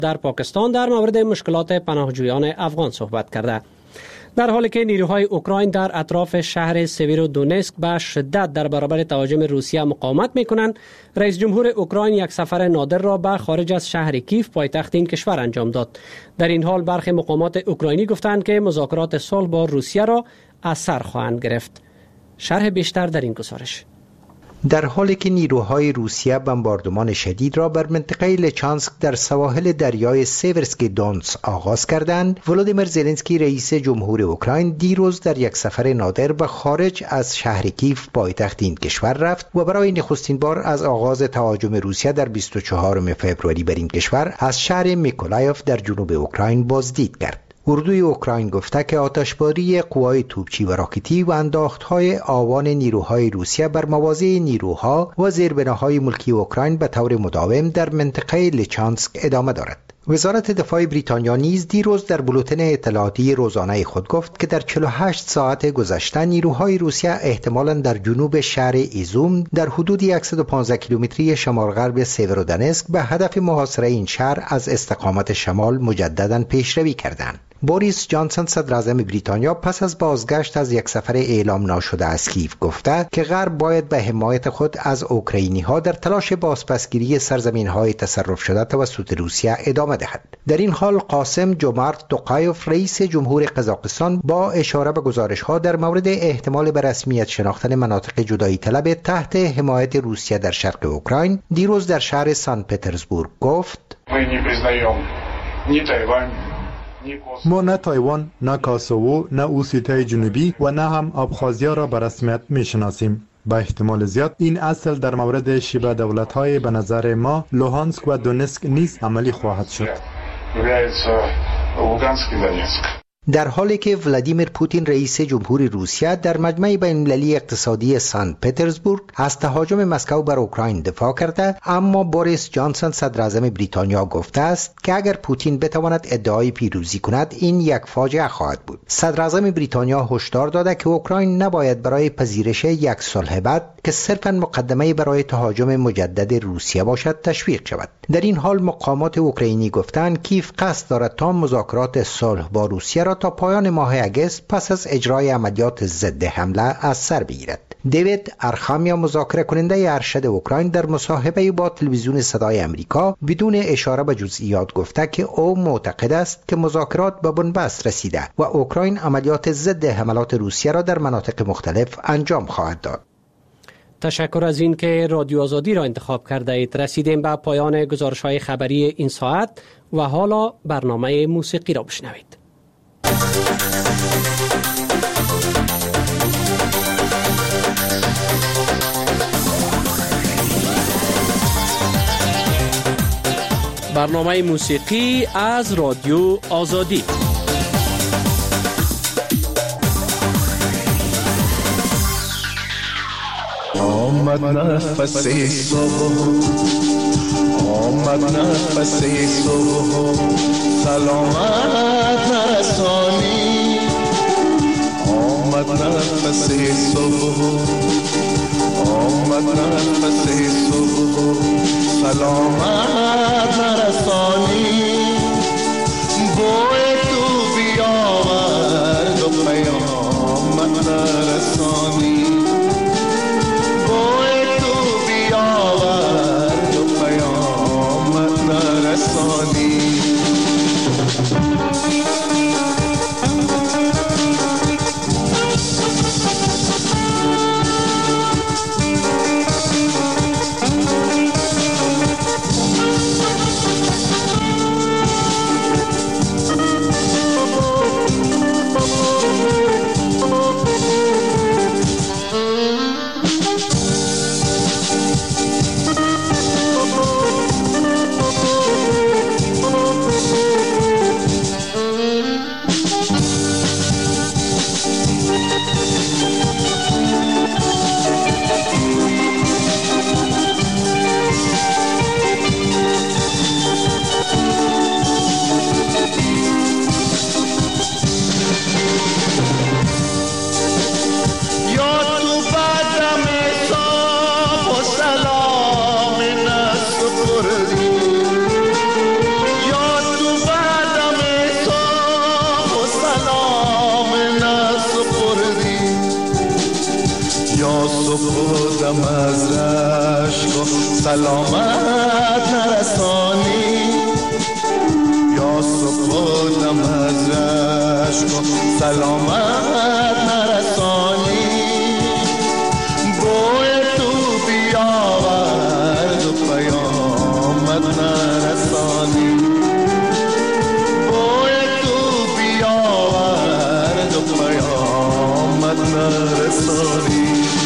در پاکستان در مورد مشکلات پناهجویان افغان صحبت کرده. در حالی که نیروهای اوکراین در اطراف شهر سیویرودونتسک به شدت در برابر تهاجم روسیه مقاومت می‌کنند، رئیس جمهور اوکراین یک سفر نادر را به خارج از شهر کیف پایتخت این کشور انجام داد. در این حال برخی مقامات اوکراینی گفتند که مذاکرات صلح با روسیه را از سر خواهند گرفت. شرح بیشتر در این گزارش. در حالی که نیروهای روسیه بمباردمان شدید را بر منطقه لچانسک در سواحل دریای سیورسکی دونتس آغاز کردند، ولادیمیر زلنسکی رئیس جمهور اوکراین دیروز در یک سفر نادر به خارج از شهر کیف پایتخت این کشور رفت و برای نخستین بار از آغاز تهاجم روسیه در 24 فوریه بر این کشور از شهر میکولایف در جنوب اوکراین بازدید کرد. اردوی اوکراین گفته که آتشباری قوای توپچی و راکتی و انداختهای آوان نیروهای روسیه بر مواضع نیروها و زیربناهای ملکی اوکراین به طور مداوم در منطقه لچانسک ادامه دارد. وزارت دفاع بریتانیا نیز دیروز در بولتن اطلاعاتی روزانه خود گفت که در 48 ساعت گذشته نیروهای روسیه احتمالاً در جنوب شهر ایزوم در حدود 115 کیلومتری شمال غرب سیورودونتسک به هدف محاصره این شهر از استقامت شمال مجدداً پیشروی کردند. بوریس جانسون صدر اعظم بریتانیا پس از بازگشت از یک سفر اعلام ناشده از کیف گفته که غرب باید به حمایت خود از اوکراینی ها در تلاش بازپسگیری سرزمین های تصرف شده توسط روسیه ادامه دهد. در این حال قاسم جومارت توقایف رئیس جمهور قزاقستان با اشاره به گزارش ها در مورد احتمال به رسمیت شناختن مناطق جدایی طلب تحت حمایت روسیه در شرق اوکراین دیروز در شهر سن پترزبورگ گفت: ما نه تایوان، نه کاسوو، نه اوسیتای جنوبی و نه هم ابخازیا را به رسمیت میشناسیم. با احتمال زیاد این اصل در مورد شبه دولت‌های به نظر ما لوهانسک و دونسک نیز عملی خواهد شد. در حالی که ولادیمیر پوتین رئیس جمهور روسیه در مجمع بین‌المللی اقتصادی سن پترزبورگ از تهاجم مسکو بر اوکراین دفاع کرده، اما بوریس جانسون صدر اعظم بریتانیا گفته است که اگر پوتین بتواند ادعای پیروزی کند این یک فاجعه خواهد بود. صدر اعظم بریتانیا هشدار داده که اوکراین نباید برای پذیرش یک صلح بد که صرفاً مقدمه برای تهاجم مجدد روسیه باشد تشویق شود. در این حال مقامات اوکراینی گفتند کیف قصد دارد تا مذاکرات صلح با روسیه را تا پایان ماه اگست پس از اجرای عملیات ضد حمله از سر بگیرد. دیوید ارخامیا مذاکره کننده ارشد اوکراین در مصاحبه با تلویزیون صدای آمریکا بدون اشاره به جزئیات گفته که او معتقد است که مذاکرات به بنبست رسیده و اوکراین عملیات ضد حملات روسیه را در مناطق مختلف انجام خواهد داد. تشکر از این که رادیو آزادی را انتخاب کرده اید. رسیدیم به پایان گزارش‌های خبری این ساعت و حالا برنامه موسیقی را بشنوید. برنامه موسیقی از رادیو آزادی. آمد نفس صبح، آمد نفس صبح، سلامت نرسانی. آمد نفس صبح، آمد نفس صبح، سلامت نرسانی. بوی تو بیاورد و پیامت نرسانی. سلامت نرسانی، یا سپردم از رشک و سلامت نرسانی، بوی تو بیاورد و پیامت نرسانی، بوی تو بیاورد و پیامت نرسانی.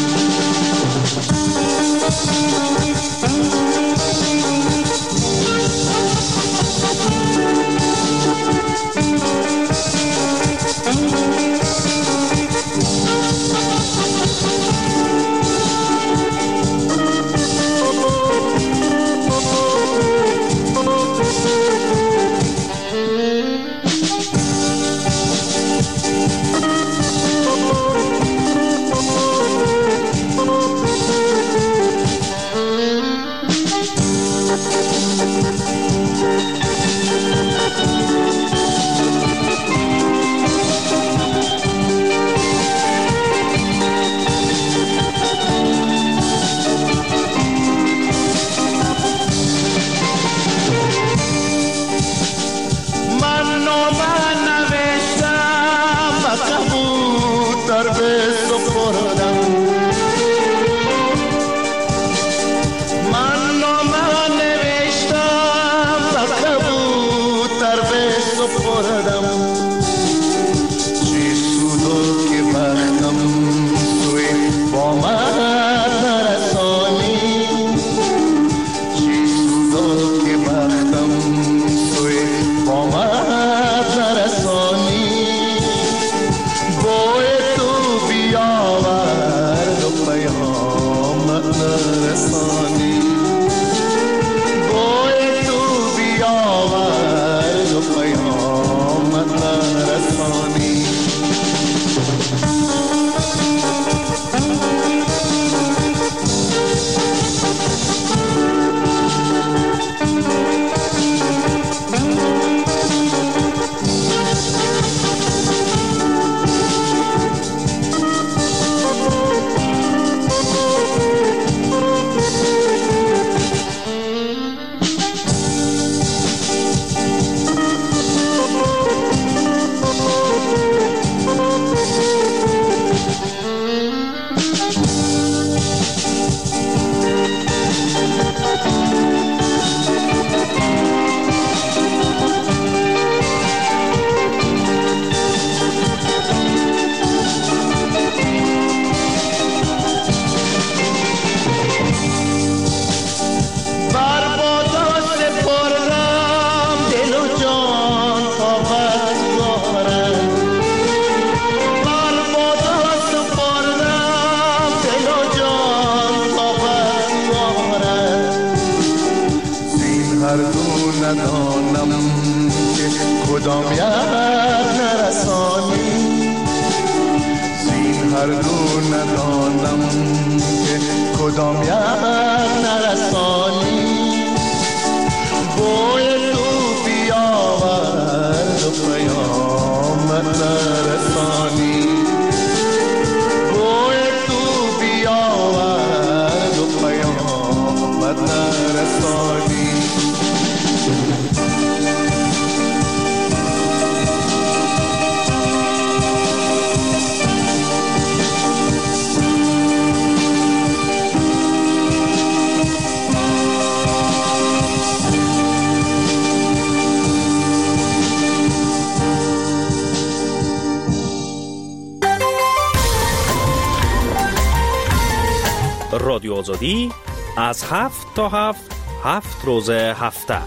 رادیو آزادی از 7 تا 7 روز هفته.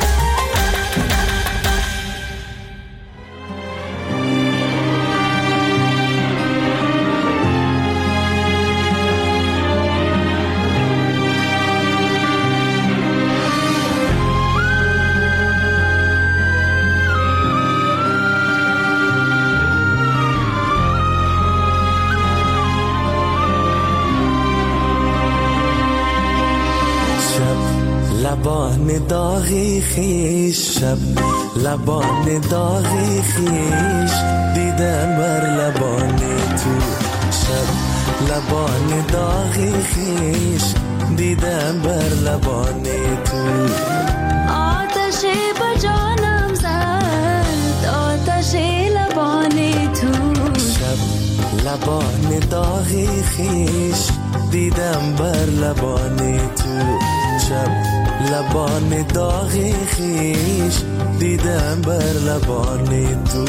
لبان داغی خیش، شب لبان داغی خیش، دیدم بر لبان تو. شب لبان داغی خیش، دیدم بر لبان تو. آتش به جانم زد آتش لبان تو. شب لبان داغی خیش دیدم بر لبان تو. شب لبان داغی خیش دیدم بر لبان تو.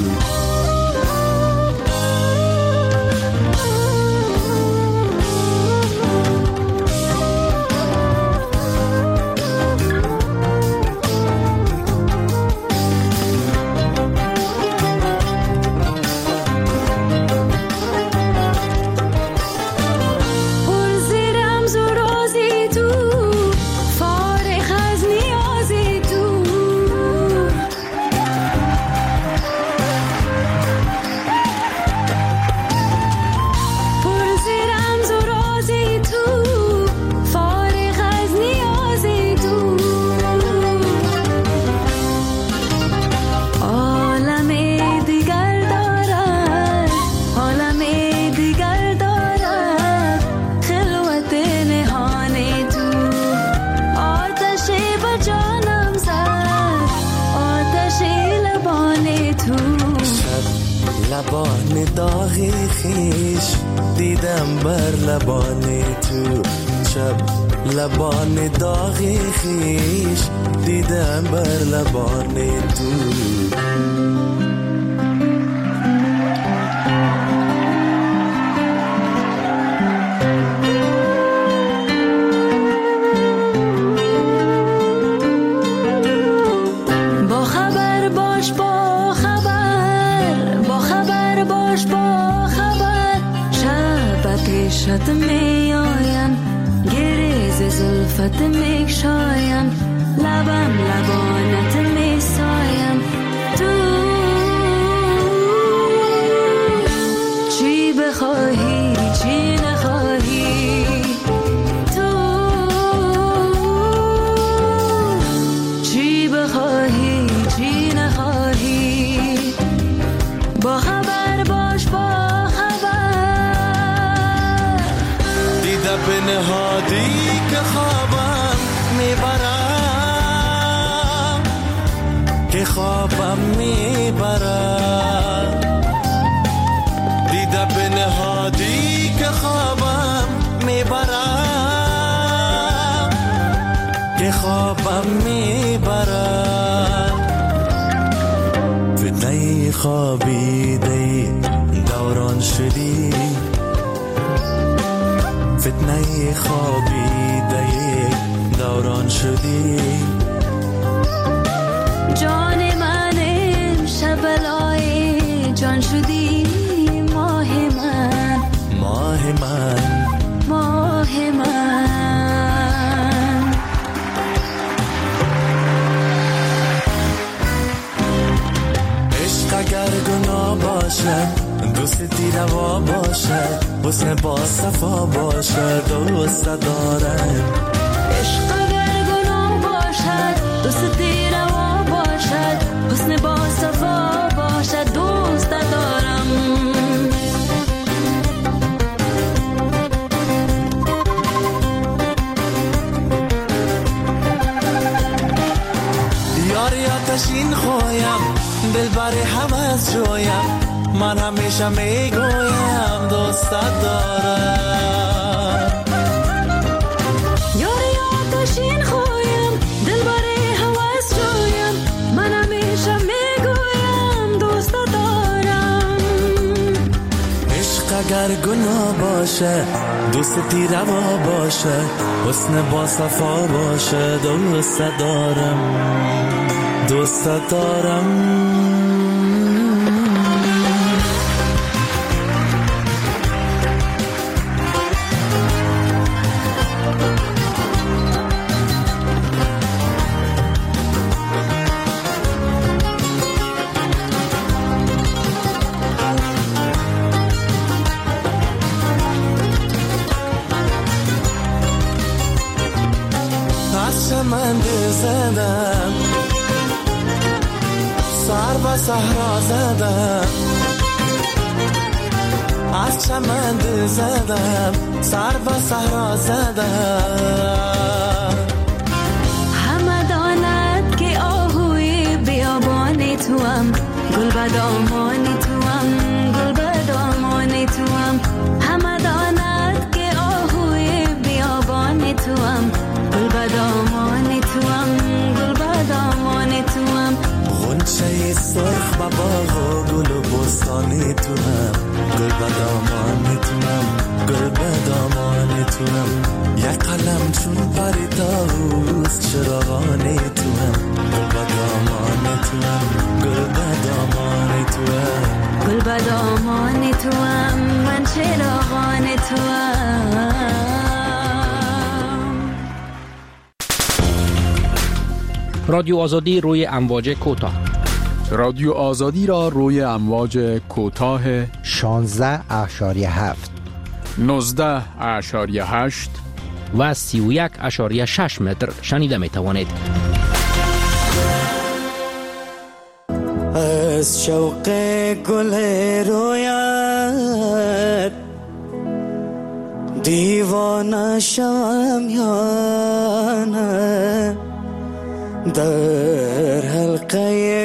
لبان داغی خیش دیدم بر لبان تو. شب لبان داغی خیش دیدم بر لبان تو. شد می آیم گریز زلفت می شایم لبم لبانت می سایم. تو چی بخواهی چی نخواهی تو چی بخواهی چی نخواهی با خبر باش با به نهادی که خوابم میبرم که خوابم میبرم. دیده به نهادی که خوابم میبرم که خوابم میبرم. فتنه خوابیده دوران شدی فتنه خوابیده دوران شدی. جان من امشب بلای جان شدی ماه من ماه من ماه من. عشق اگر گناه باشد دوستی روا باشد حسن با صفا باشد دوست دارم. عشق اگر گناه باشد دوستی روا باشد حسن با صفا باشد دوست دارم. یاری آتشین خوایم دل بر حوض جویم من همیشه میگویم دوست دارم. یاری آتشین خوایم دل بر حوض جویم من همیشه میگویم دوست دارم. عشق اگر گناه باشه دوستی روا باشه حسن با صفا باشه دوست دارم دوست دارم. من زدم سر و صحرا زدم از چمن دل زدم سر و صحرا زدم همه داند که آهوی بیابان توام گل بدامان توام گل بدامان توام همه داند که آهوی بیابان توام گل بدامان توام گل بدامان توام غنچه سرخ و باغ و گل و بستان توام گل بدامان توام گل بدامان توام یک قلم چون پری طاووس چراغان توام گل بدامان توام گل بدامان توام گل بدامان توام من چراغان توام رادیو آزادی روی امواج کوتاه. رادیو آزادی را روی امواج کوتاه 16.7 19.8 و 31.6 متر شنیده می توانید. از شوق گل رویت دیوانه شوم یا نه در حلقه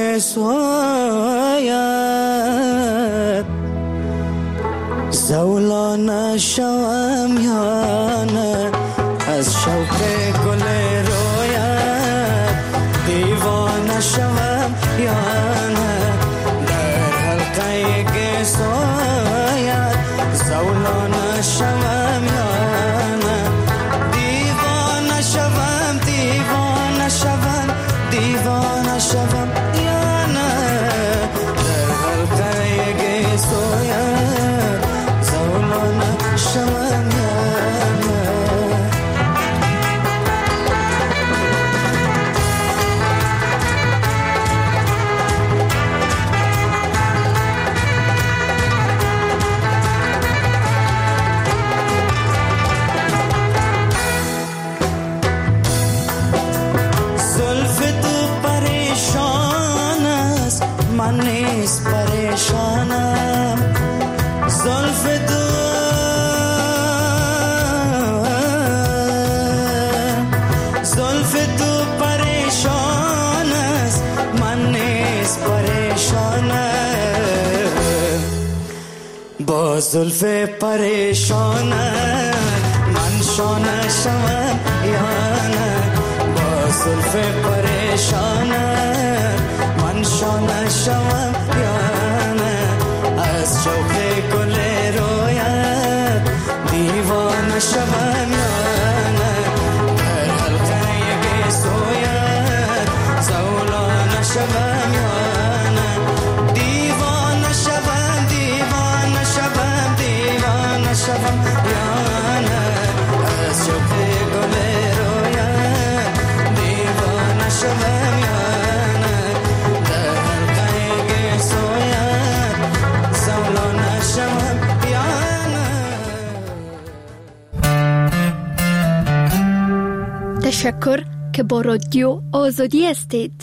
گسویت زولانه شوم یا نه از شوق گل رویت دیوانه شوم یا نه در حلقه گسویت زولانه شوم یا نه دیوانه شوم دیوانه شوم دیوانه شوم یا نه در حلقه گسویت زولانه شوم یا نه من نیست پریشانم زلف تو پریشان است من نیست پریشانم با زلف پریشانم من شانه شوم یا نه با زلف پریشانم من شانه شوم یا نه از شوق گل رویت دیوانه شوم یا نه در حلقه گسویت زولانه شوم یا نه دیوانه شوم دیوانه شوم دیوانه شوم یا نه از شوق گل رویت دیوانه شوم یا تشکر که با رادیو آزادی هستید.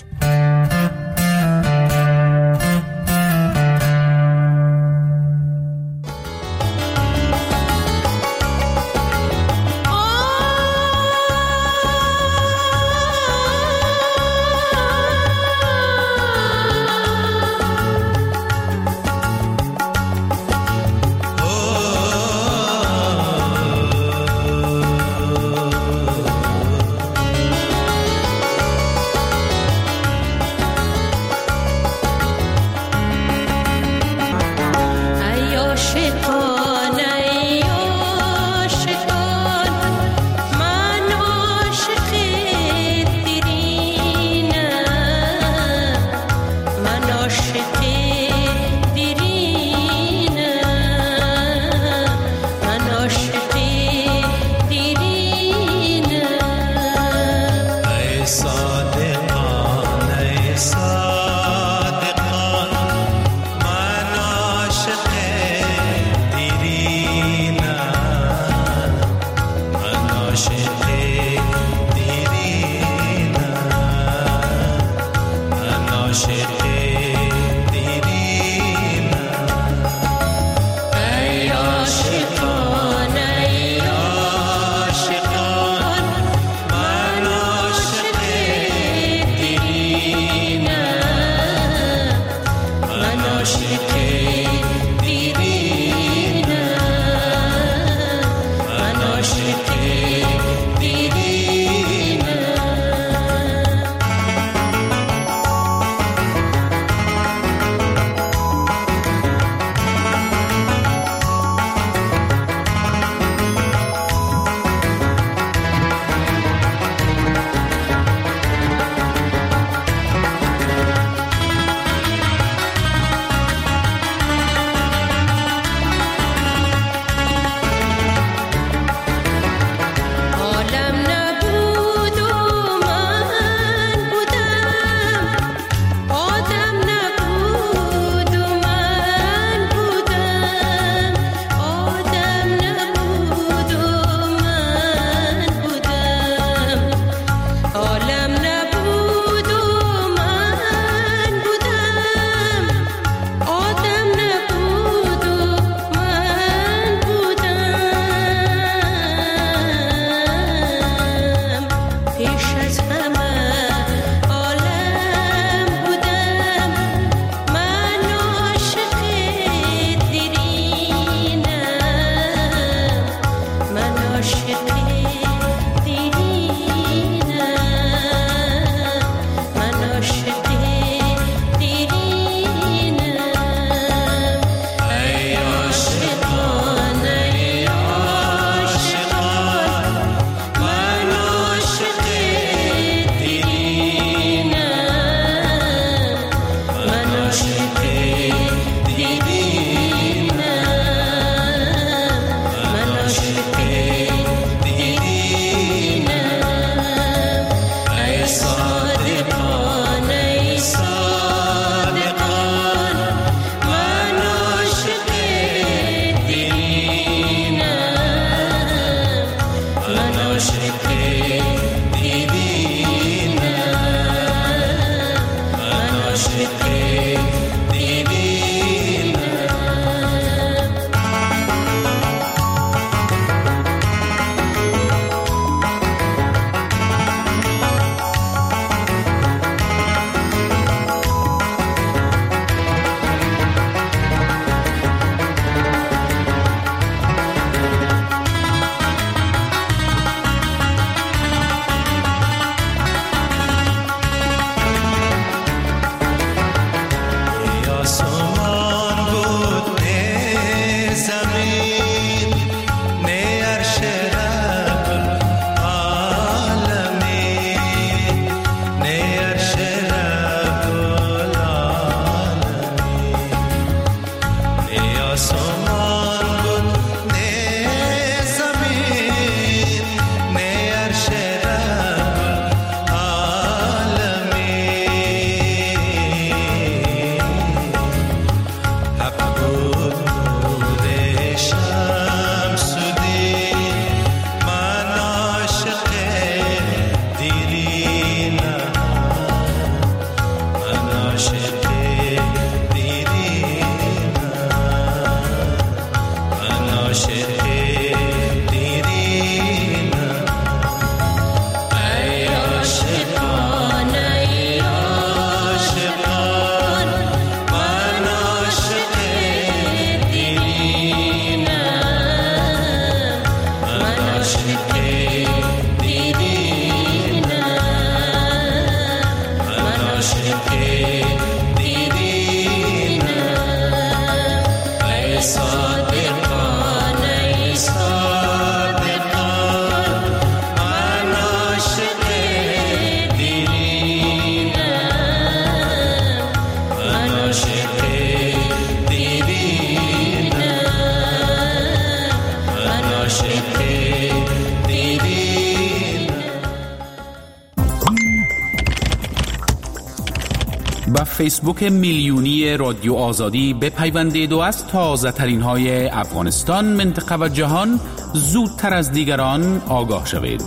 با فیسبوک میلیونی رادیو آزادی بپیوندید و از تازه ترین های افغانستان، منطقه و جهان زودتر از دیگران آگاه شوید.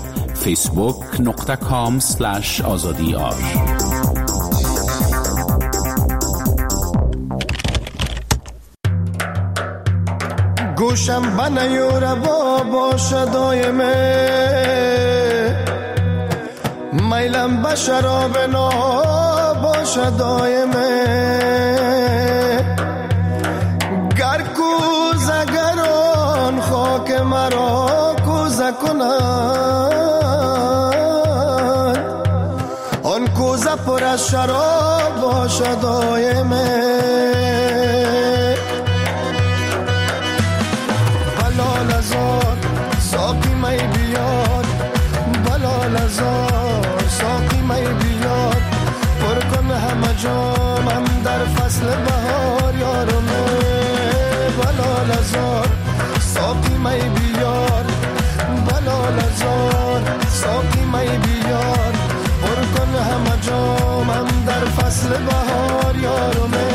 facebook.com/azadiar. گوشم بنیور باش دایمه، میلم به شراب نا باش دایمه، گر کوزه گران خاک مرا کوزه کنند، آن کوزه پر از شراب باش دایمه. بلال ازار ساقی می بیار، بلال ازار ساقی می بیار، پر کن همه جامم در فصل بهار یارمه. بلال ازار ساقی می بیار، بلال ازار ساقی می بیار، پر کن همه جامم در فصل بهار یارمه.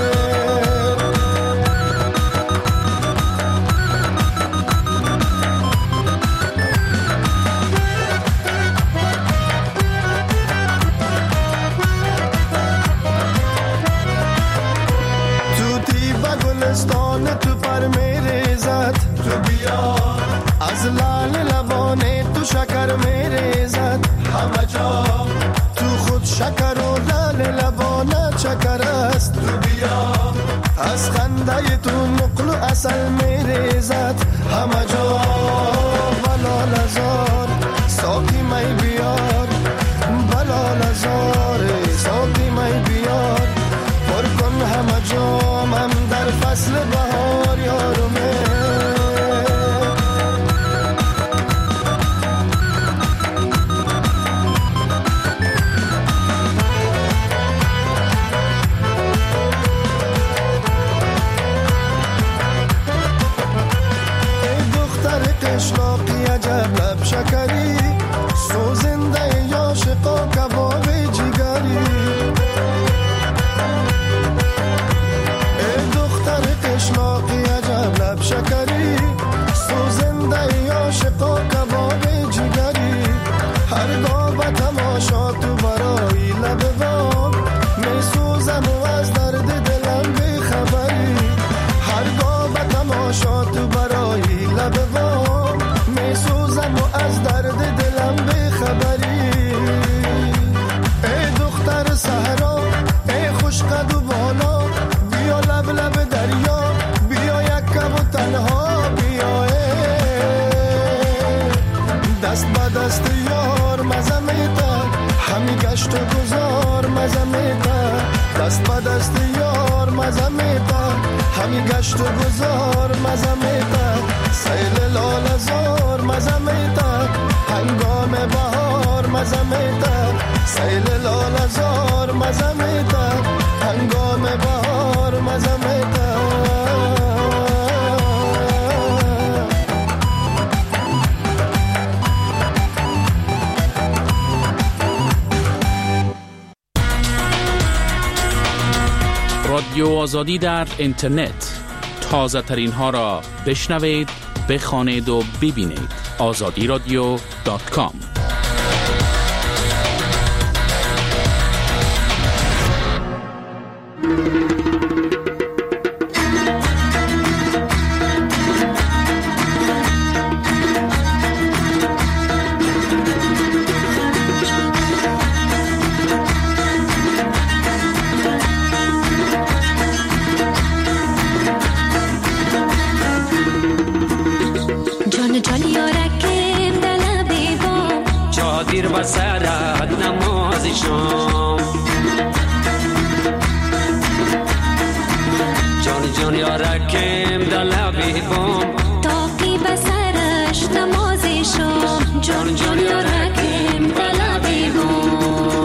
تو پر میره زد، تو بیا از لال لبانه تو شکر میره زد، همه جا تو خود شکر و لال لبانه چکر است، تو بیا از خنده تو نقل و اصل میره زد، همه جا. بلال ازار ساقی می بیار، بلال ازار ساقی می بیار، پر کن همه جامم در فصل بهار یارمه. ای دختر قشلاقی عجب لب شکری، سوزنده عاشقا کباب جگری، قشلاقی عجب لب شکری، سوزنده عاشقا کباب جگری، هرگاه به تماشا تو برای لب بام می سوزد دست به دست یار مزه میده همی گشت و گذار مزه میده سیل لال زار مزه میده هنگام بهار مزه میده سیل لال زار مزه میده هنگام بهار مزه میده رادیو آزادی در اینترنت تازه ترین ها را بشنوید، بخوانید و ببینید. azadiradyo.com. دیر بسرد نماز شام جان جان یارکم دلبی بام تاقی بسرش نماز شام جان جان یارکم دلبی بام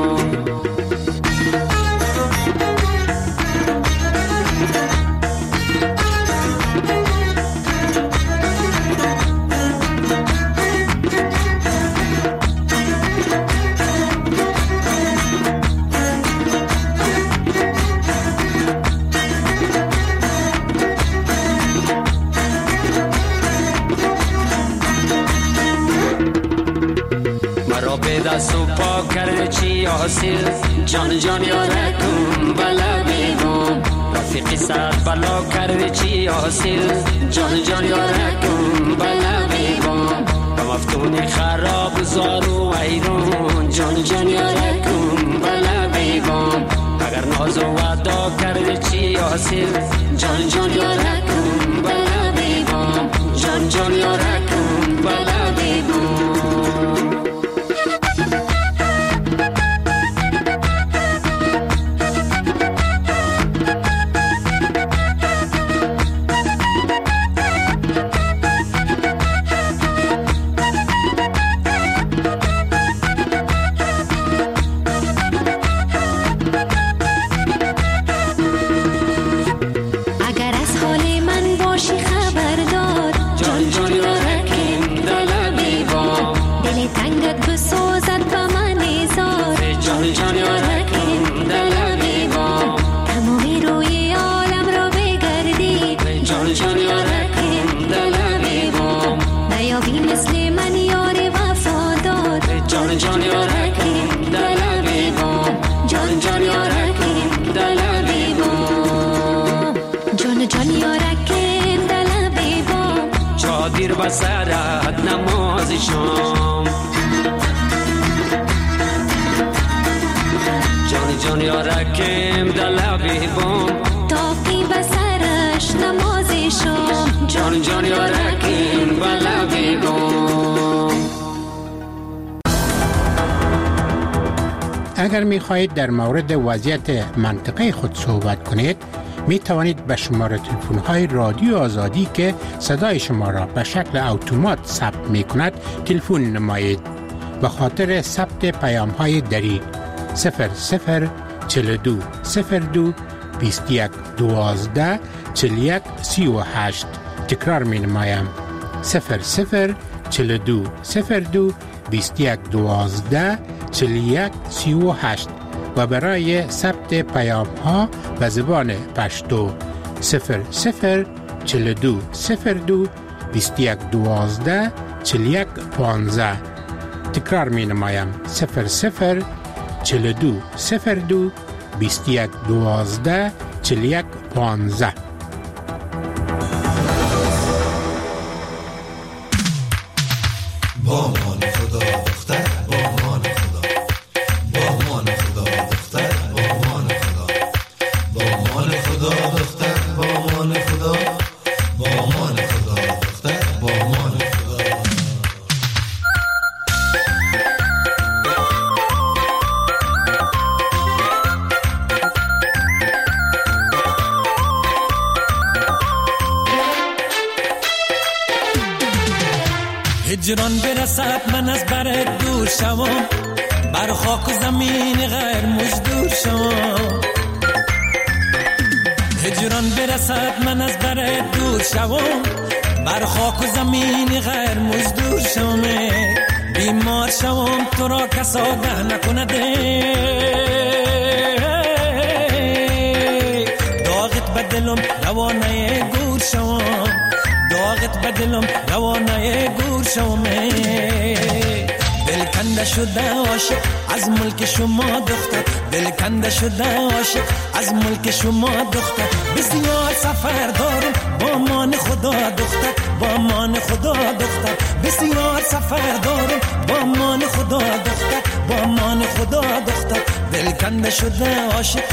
دست و پا کرده چی حاصل جان جان یارکم بلا بیگم رفیقی سرد بلا کرده چی حاصل جان جان یارکم بلا بیگم و مفتون خراب زار و ایران جان جان یارکم بلا بیگم اگر ناز و وعدا کرده چی حاصل جان جان یارکم بلا بیگم جان جان یارکم بلا بیگم دیر بسرد نماز شام جان جان یارکم دلبی بام تاقی بسرش نماز شام جان جان یارکم دلبی بام. اگر می خواهید در مورد وضعیت منطقه خود صحبت کنید می توانید به شماره تلفن های رادیو آزادی که صدای شما را به شکل اتومات ثبت می کند تلفن نمایید. به خاطر ثبت پیام های دری 0042 02 21 12 41 38 تکرار می نمایم 0042 02 21 12 41 38 و برای ثبت پیام ها به زبان پشتو 0042 02 21 12 41 15 تکرار می نمایم 0042 02 21 12 41 15. هجران برسد من از برت دور شوم، بر خاک و زمین غیر مجدور شوم. هجران برسد من از برت دور شوم، بر خاک و زمین غیر مجدور شوم. بیمار شوم تو را کس آگه نکنده، داغت بدلم روانه گور شوم، داغت بدلم روانه گور شوم. دل کنده شده عاشق از ملک شما دختر، دل کنده شده عاشق از ملک شما دختر. بسیار سفر دارم با مان خدا دختر، با مان خدا دختر. بسیار سفر دارم با مان خدا دختر، با مان خدا دختر. دل کنده شده عاشق.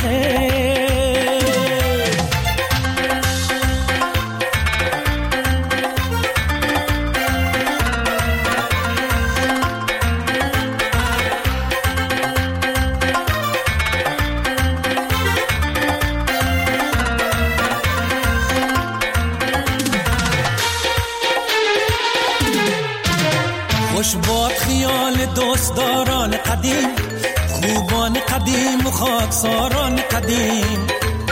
خوش باد خیال دوستداران قدیم، خوبان قدیم و خاکساران قدیم.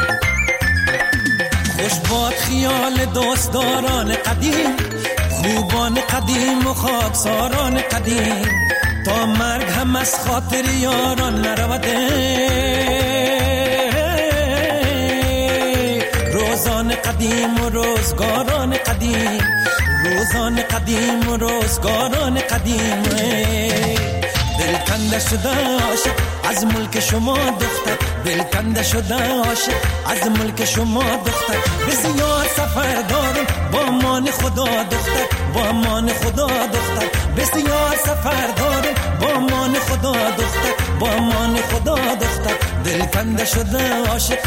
خوش باد خیال دوستداران قدیم، خوبان قدیم و خاکساران قدیم. تا مرگ هم از خاطر یاران نروده، روزان قدیم و روزگاران قدیم، روزان قدیم و روزگاران قدیم. دل کنده شده عاشق از ملک شما دختر، دل کنده شده عاشق از ملک شما دختر. بسیار سفر دارم با مان خدا دختر، با مان خدا دختر. بسیار سفر دارم با مان خدا دختر، با مان خدا دختر. دل کنده شده عاشق.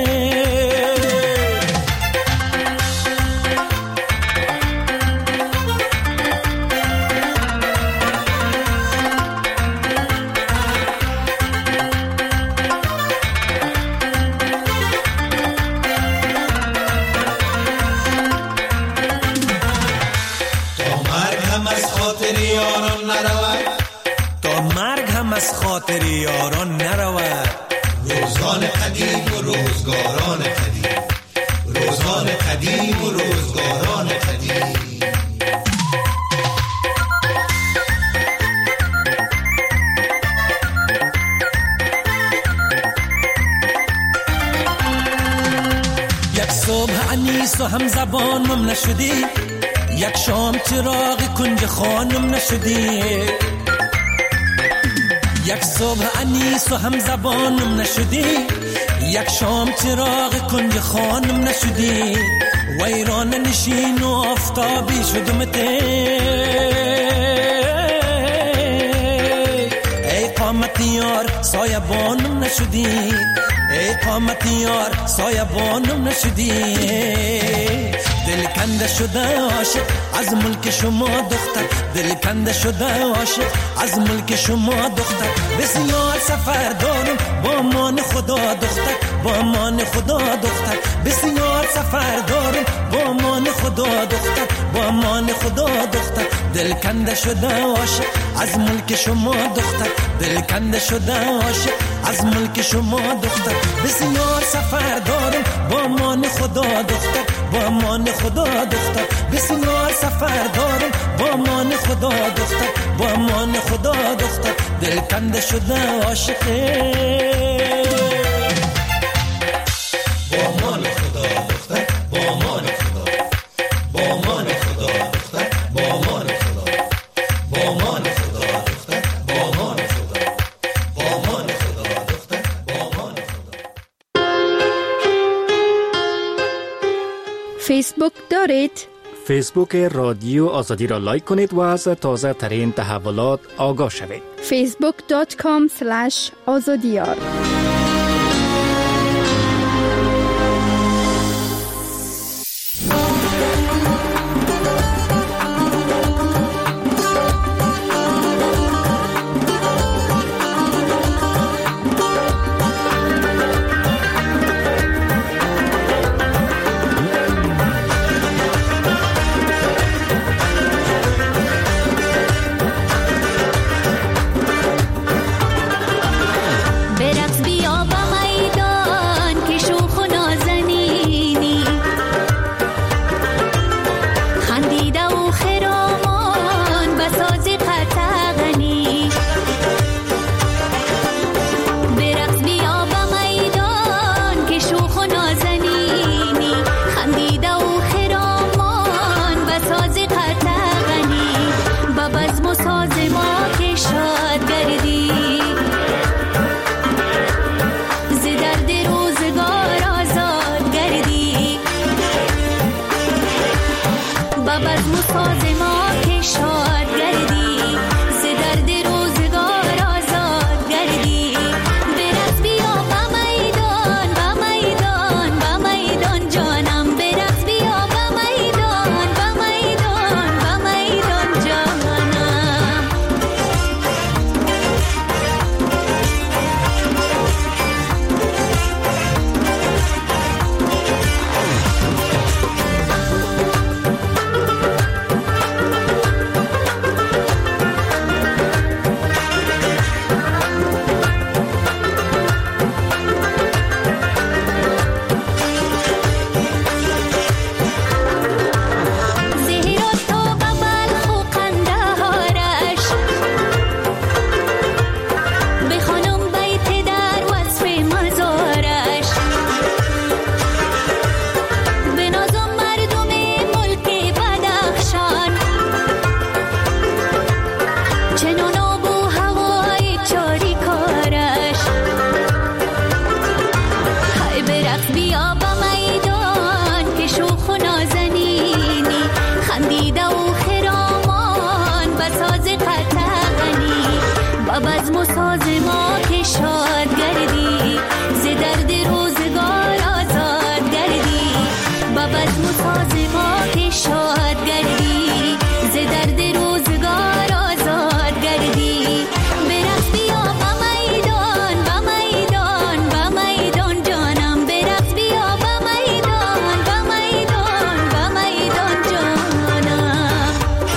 از خاطر یاران نرود. روزان قدیم و روزگاران قدیم، روزان قدیم و روزگاران قدیم. یک صبح انیس و هم زبانم نشدی، یک شام چراغ کنج خانم نشدی. یک صبح انیس و هم زبانم نشدی، یک شام چراغ کنج خانم نشدی. ویران نشین و آفتابی شدم ته، ای قامت یار سایبانم نشدی، ای قامت یار سایبانم نشدی. دل کنده شده عاشق از ملک شما دختر، دل کنده شده عاشق از ملک شما دختر. بسیار سفر دارم با مان خدا دختر، با مان خدا دختر. بسیار سفر دارم با مان خدا دختر، با مان خدا دختر. دل کنده شده عاشق از ملک شما دختر، دل کنده شده عاشق از ملک شما دختر. بسیار سفر دارم با مان خدا دختر، با مان خدا دختر. بسیار سفر دارم با مان خدا دختر، با مان خدا دختر. دل کنده شده عاشقه با مان خدا دختر، با مان خدا، با مان خدا دختر، با مان خدا، با مان خدا دختر، با مان خدا، با مان خدا دختر، با مان خدا. فیسبوک دارید؟ فیسبوک رادیو آزادی را لایک کنید و از تازه ترین تحولات آگاه شوید. facebook.com/azadiyar. مساز ما که شاد گردی ز درد روزگار آزاد گردی برقص بیا با میدان با میدان با میدان جانم برقص بیا با میدان با میدان با میدان جانم بزم و ساز ما که شاد گردی ز درد روزگار آزاد گردی با بزم و ساز ما که شاد گردی ز درد روزگار آزاد گردی برقص بیا با میدان با میدان با میدان جانم برقص بیا با میدان با میدان با میدان جانم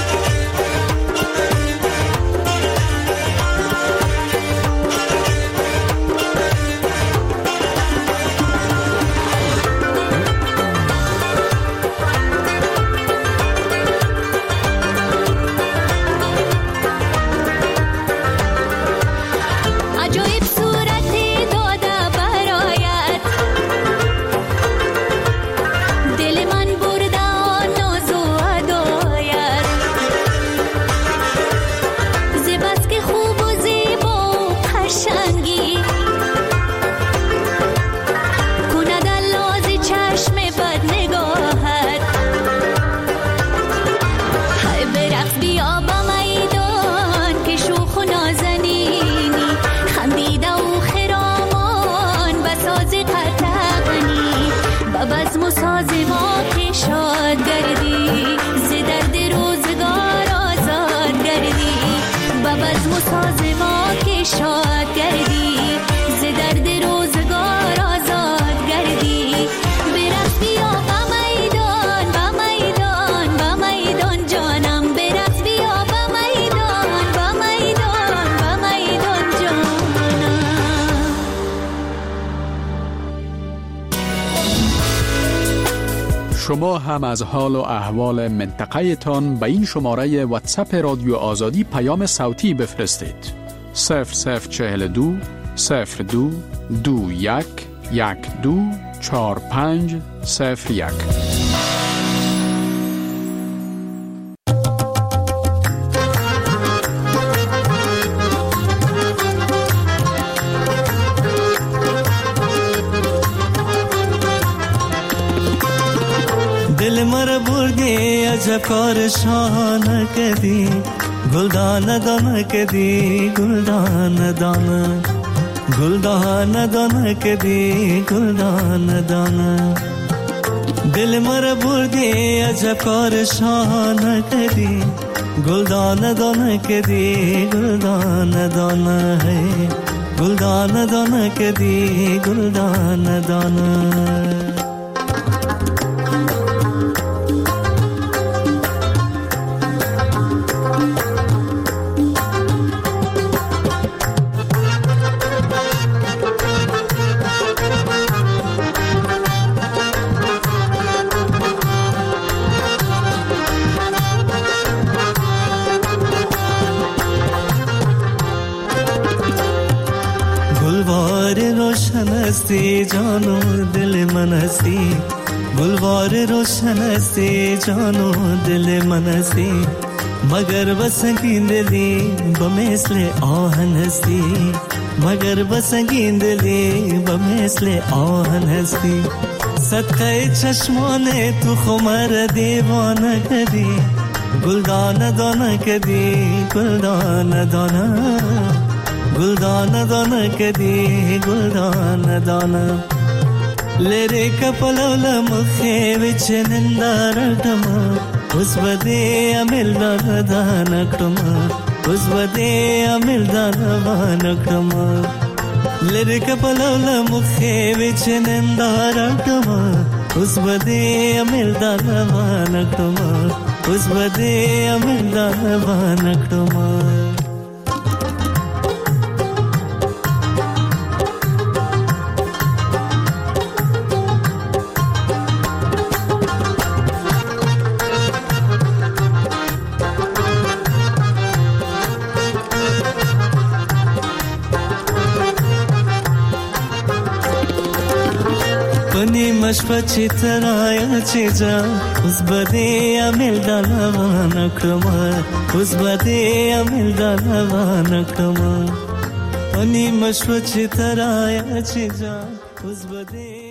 عجایب صورت داده برایت دل من برده آن ناز و هدایت ز بس که خوب و زیبا و قشنگی کند الاز چشم بد نگاهت های برقص بیا با میدان که شوخ و نازنینی خندیده و خرامان و ساز قطغنی با بزم و ساز ما که شاد گردی ز درد روزگار آزاد گردی با بزم و ساز ما که شاد گردی ز درد روزگار آزاد گردی برقص بیا با میدان با میدان با میدان جانم برقص بیا با میدان با میدان با میدان جانم شما هم از حال و احوال منطقه تان به این شماره واتساپ رادیو آزادی پیام صوتی بفرستید. 0042 02 21 12 45 01. دل مر بردی عجب کار شانه کدی گلدان دانه کدی گلدان دانه گلدان دانه کدی گلدان دانه دل مر بردی عجب کار شانه کدی گلدان دانه کدی گلدان دانه گلدان دانه کدی گلدان دانه روشن هستی جانو دل من هستی گلوار روشن هستی جانو دل من هستی مگر بسنگین دلی بمثل آهن هستی مگر بسنگین دلی بمثل آهن هستی صدقه چشمان تو خمر دیوانه کردی गुलदाना दाना कदी गुलदाना दाना गुलदाना दाना कदी गुलदाना दाना लेरे कपलवल मुखे विच निंदारटम उस बदे अमिल दाना क्रम उस बदे अमिल दाना क्रम लेरे कपलवल मुखे विच निंदारटम उस बदे अमिल दाना क्रम उस बदे अमिल दाना क्रम मशपची तराया चेजा उस बदे अमिल दाना क्रम उस बदे अमिल दाना क्रम अनि मशपची तराया चेजा उस बदे